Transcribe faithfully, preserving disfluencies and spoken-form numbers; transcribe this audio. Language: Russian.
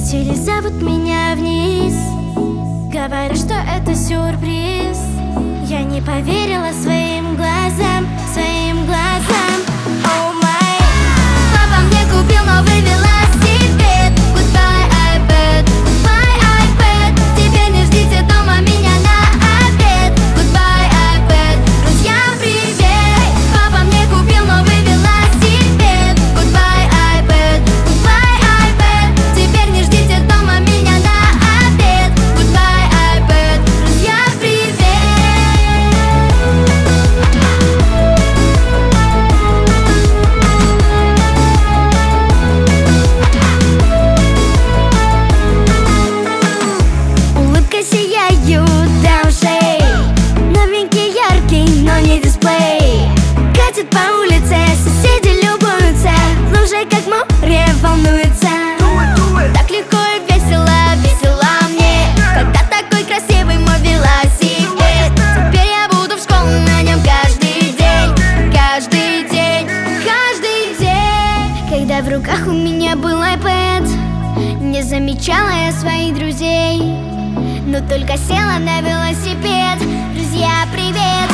Родители зовут меня вниз, говорят, что это сюрприз. Я не поверила своим глазам, своим глазам. Oh my. Папа мне купил новый велосипед. Goodbye, iPad, goodbye, iPad. Теперь не ждите дома меня на обед. Goodbye, iPad, друзьям привет. Папа мне купил новый велосипед. Goodbye, iPad, goodbye, iPad. Теперь не ждите дома меня на обед. Goodbye, iPad, друзьям привет. Улыбка сияет до ушей, новенький, яркий, но не дисплей. Катит по улице, соседи любуются, в луже, как море, волнуется. Так легко и весело, весело мне, когда такой красивый мой велосипед. Теперь я буду в школу на нем каждый день, каждый день, каждый день. Когда в руках у меня был iPad, не замечала я своих друзей, но только села на велосипед. Друзья, привет!